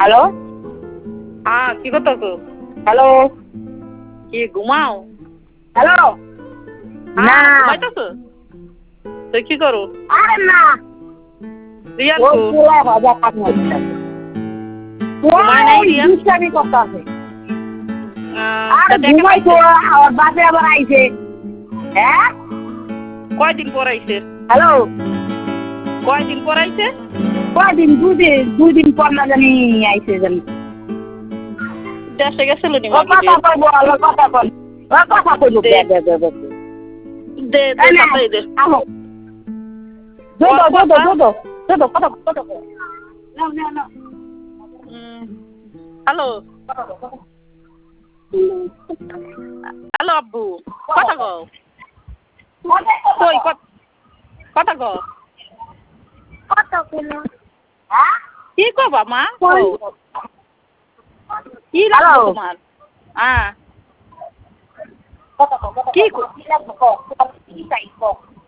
Hello হ্যাঁ কি করতেছো? হ্যালো কি ঘুমাও? হ্যালো না হ্যাঁ ঘুমাইতেছো? তুই কি করো? আরে না রিয়ান ওই কো? পোলা ভাজা কাজ মারছে ঘুমায় নাই ওই রিয়ান? দুষ্টামি করতেছে তা আরে দেখা ঘুমাই তো পাইছে? আমার বাপে আবার আইছে হ্যাঁ কয়দিন পর আইছে? হ্যালো কয়দিন পর আইছে? কয়দিন দুদিন পর না জানি আইছে জানি দেশে গেছিল নি ও মাগি কথা রে? কইব ও কথা কই ও কথা কইব দে দে দে দে দে দে দে এই না তাড়াতাড়ি দে। আহো ওর কথা? কথা না না না হ্যালো হ্যালো আব্বু কথা কও। কই কথা কও। কি কবা মা? কও। কি লাগবে হ্যালো তোমার? হ্যাঁ কি